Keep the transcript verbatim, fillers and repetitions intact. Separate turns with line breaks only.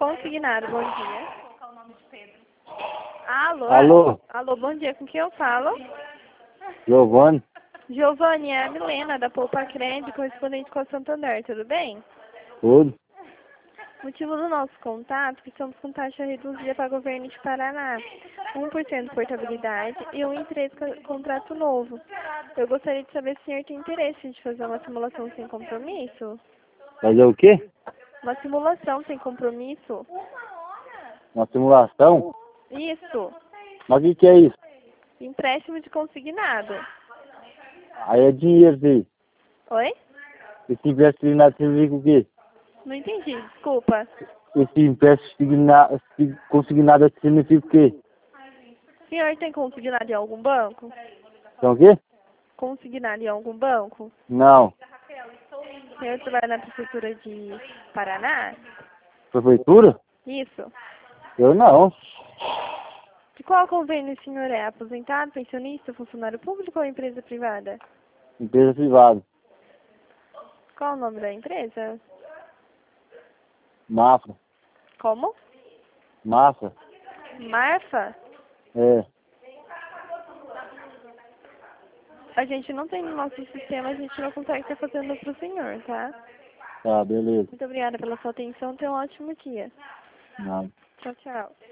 Consignado, bom dia. Alô?
Alô?
Alô, bom dia, com quem eu falo?
Giovanni?
Giovanni, é a Milena, da Poupa Crédito, correspondente com a Santander, tudo bem?
Tudo?
Motivo do nosso contato, que estamos com taxa reduzida para o governo de Paraná. um por cento portabilidade e um em três contrato novo. Eu gostaria de saber se o senhor tem interesse de fazer uma simulação sem compromisso?
Fazer o quê?
Uma simulação sem compromisso?
Uma simulação?
Isso.
Mas o que, que é isso?
Empréstimo de consignado.
Aí é dinheiro, filho.
Oi?
Esse empréstimo significa o quê?
Não entendi, desculpa.
Esse empréstimo signa- sig- consignado significa o quê?
O senhor tem consignado em algum banco?
Então o quê?
Consignado em algum banco?
Não.
O senhor trabalha na prefeitura de Paraná?
Prefeitura?
Isso.
Eu não.
De qual convênio o senhor é? Aposentado, pensionista, funcionário público ou empresa privada?
Empresa privada.
Qual o nome da empresa?
Mafra.
Como?
Mafra.
Marfa?
É.
A gente não tem no nosso sistema, a gente não consegue estar fazendo para o senhor, tá?
Tá, beleza.
Muito obrigada pela sua atenção, tenha um ótimo dia.
Não.
Tchau, tchau.